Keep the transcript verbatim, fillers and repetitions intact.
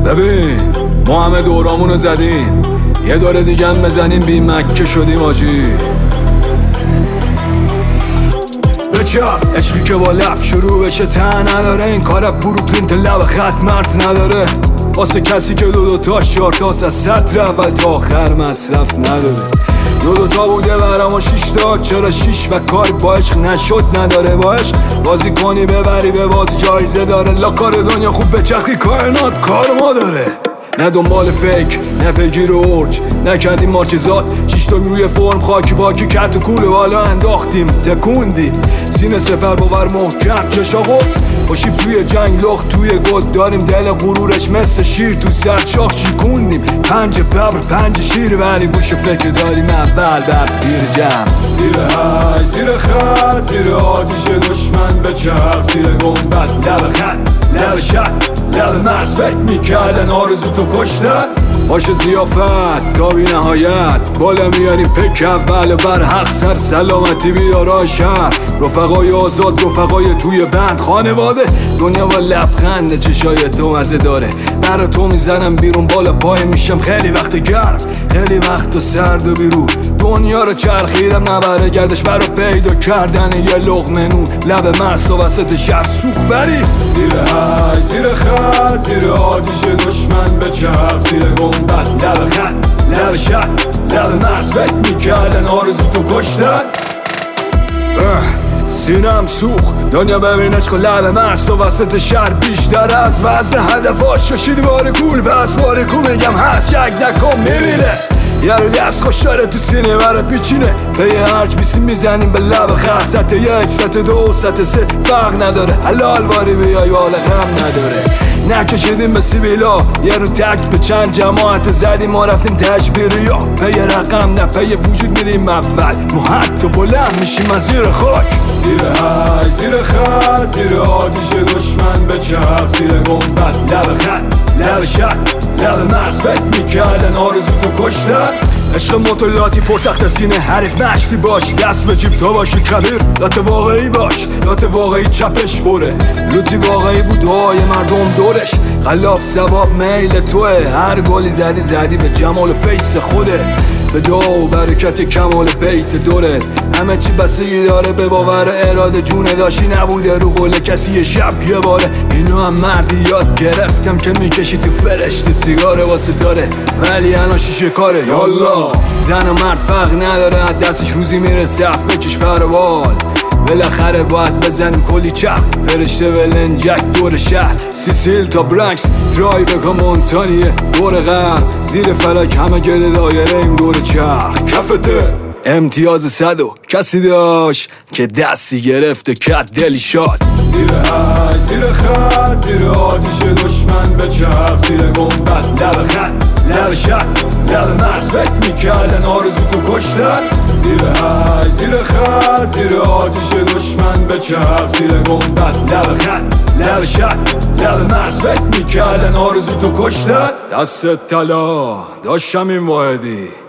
ببین ما همه دورامونو زدیم، یه دوره دیگه هم بزنیم بی مکه شدیم آجی. بچه عشقی که با لب شروع بشه ته نداره، این کار بروکلین تا لب خط مرز نداره، واسه کسی که دو دو تا شارتاس از سطر اول تا آخر مصرف نداره. دو دو تا بوده برام و شیش تا، چرا شیش و کار با عشق نشد نداره. با عشق بازی کنی ببری به بازی جایزه داره، لا کار دنیا خوب بچرخی کائنات کار ما داره. نه دنبال فیک نه پیگیر ارج نکردیم مارکزات، شیشتامی روی فرم خاکی باکی کت و کوله بالا انداختیم تکوندی سینه سپر باور محکم چشا قدس باشیم توی جنگ لخت توی گل داریم دل غرورش مثل شیر تو سرچاخ چیکوندیم پنج ببر پنج شیر ولی گوش فکر داریم اول بر پیر جمع. زیر های زیر خط زیر آتیش دشمن بچرخ، زیر گنبد لب خط لب شد لب مرز فکر میکردن آرزو تو کشتن باشه زیافت تا بی نهایت بالا میاریم پک اول بر حق سر سلامتی بیارای شهر، رفقای آزاد رفقای توی بند خانواده دنیا با لبخند چشای تو مزه داره. برا تو میزنم بیرون بالا پای میشم خیلی وقت گرم خیلی وقت و سرد و بیرون دنیا رو چرخیدم نبره گردش برا پیدا کردن یه لقمه نون لب مرز و وسط شهر سوخ بری. زیر های زیر خط زیر آتیش دشمن بچرخ، زیر گنبد لب خط لب شد لب مرز فکر میکردن آرزو تو کشتن. سینم سوخ دنیا ببین عشق و لب مرز تو وسط شهر بیشتر از وضع هدفاش ششید بار کول بس بار کول میگم هست یک دکم میبینه یه رو دست خوش داره تو سینه برات بیچینه به یه هرچ بیسیم میزنیم به لب خط سطح یک سطح دو سطح سه فرق نداره حلال باری بیای بالا هم نداره. نکشیدیم به سیبیلا یه رو تک به چند جماعت زدیم ما رفتیم تشبیریا به یه رقم نه به یه وجود میریم اول ما حتی بلند میشیم از زیر خاک. زیر های زیر خط زیر آتیش دشمن بچرخ، زیر گنبد لب خط لب شد لب مرز فکر میکردن آرزو تو کشتن. عشق مطلاتی پر تخت سینه حریف نشتی باش دست به جیب تا باشی کبیر لات واقعی باش لات واقعی چپش خوره لوتی واقعی بود دعای مردم دورش خلاف ثواب میل توه هر گلی زدی زدی به جمال فیس خودت به دعا و برکت کمال بیت دورت همه چی بستگی داره به باور اراده جونه داشتی نبوده رو قول کسی یه شب یه باره اینو هم مردی یاد گرفتم که میکشی تو فرشت سیگاره واسه داره ولی الان شیشه کاره یالا زن و مرد فرق نداره دستش روزی میرسه فکرش پروال بالاخره باید بزنیم کلی چخ فرشته ولنجک دور شهر سیسیل تا برانکس درایو که مونتانیه دور غرب زیر فلک همه گرد دایره این دور چرخ کفته امتیاز صدو کسی داشت که دستی گرفته کت دلی شاد. زیر های زیر خط زیر آتیش دشمن بچرخ، زیر گنبد لب خط لب شد لب مرز فکر میکردن آرزو تو کشتن. زیر های زیر خط زیر آتیش دشمن بچرخ، زیر گنبد لب خط لب شد لب مرز فکر میکردن آرزو تو کشتن. دست طلا داشتم این واحدی